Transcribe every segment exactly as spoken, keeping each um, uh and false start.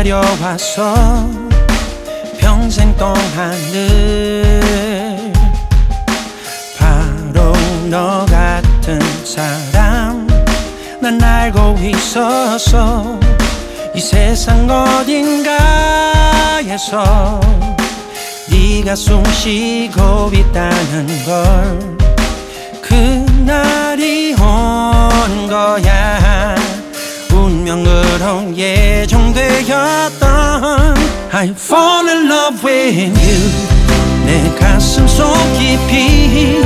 기다려왔어 평생 동안 늘 바로 너 같은 사람 난 알고 있었어 이 세상 어딘가에서 네가 숨쉬고 있다는 걸 그날이 온 거야 운명으로 예정되었던 I fall in love with you 내 가슴 속 깊이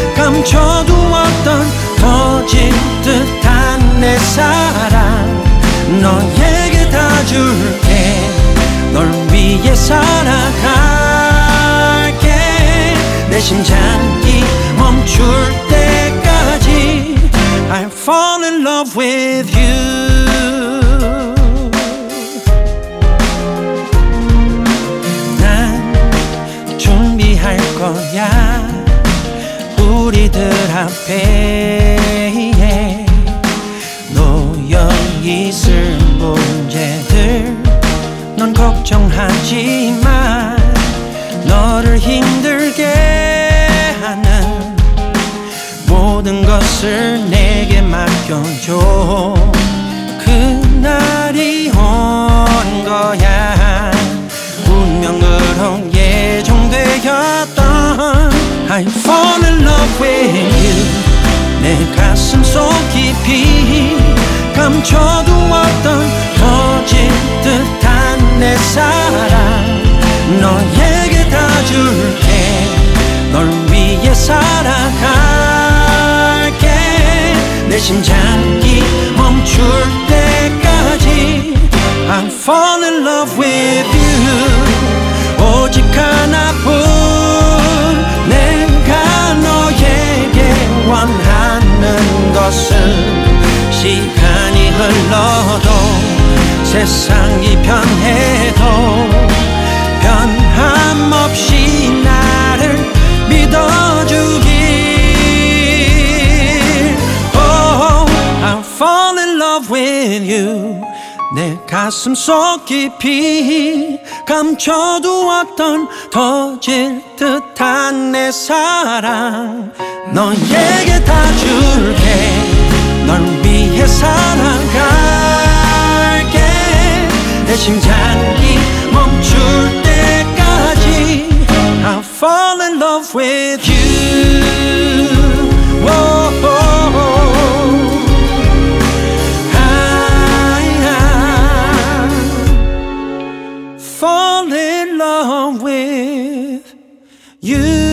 감춰두었던 터질 듯한 내 사랑 너에게 다 줄게 널 위해 살아갈게 내 심장이 멈출 때까지 I fall in love with you 난 준비할 거야 우리들 앞에 놓여있을 문제들 넌 걱정하지 마 너를 힘들게 하는 모든 것을 내게 맡겨줘 그날이 온 거야 운명으로 예정되었던 I fall in love with you 내 가슴 속 깊이 감춰두었던 터질 듯한 내 사랑 너에게 다 줄게 널 위해 살아갈게 내 심장이 멈출 때까지 I fall in love with you 오직 하나뿐 내가 너에게 원하는 것은 시간이 흘러도 세상이 변해도 변함없이 나를 믿어주길 Oh, I fall in love with you 내 가슴 속 깊이 감춰두었던 터질 듯한 내 사랑 너에게 다 줄게 널 위해 살아갈게 내 심장이 멈출 때까지 I fall in love with you Whoa, oh, oh. I, I fall in love with you